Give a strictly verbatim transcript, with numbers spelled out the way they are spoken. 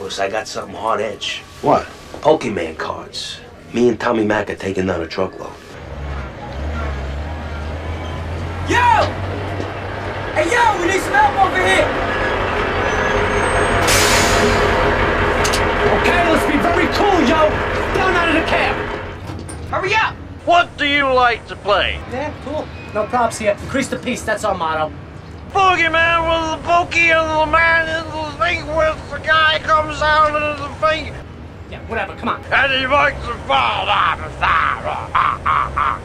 boss, I got something hard edge. What? Pokemon cards. Me and Tommy Mac are taking down a truckload. Yo! Hey, yo, we need some help over here! Okay, let's be very cool, yo! Down out of the cab! Hurry up! What do you like to play? Yeah, cool. No props here. Increase the peace, that's our motto. Boogeyman with the pokey and the man in the thing with the guy comes out of the thing. Yeah, whatever, come on. And he makes the ball.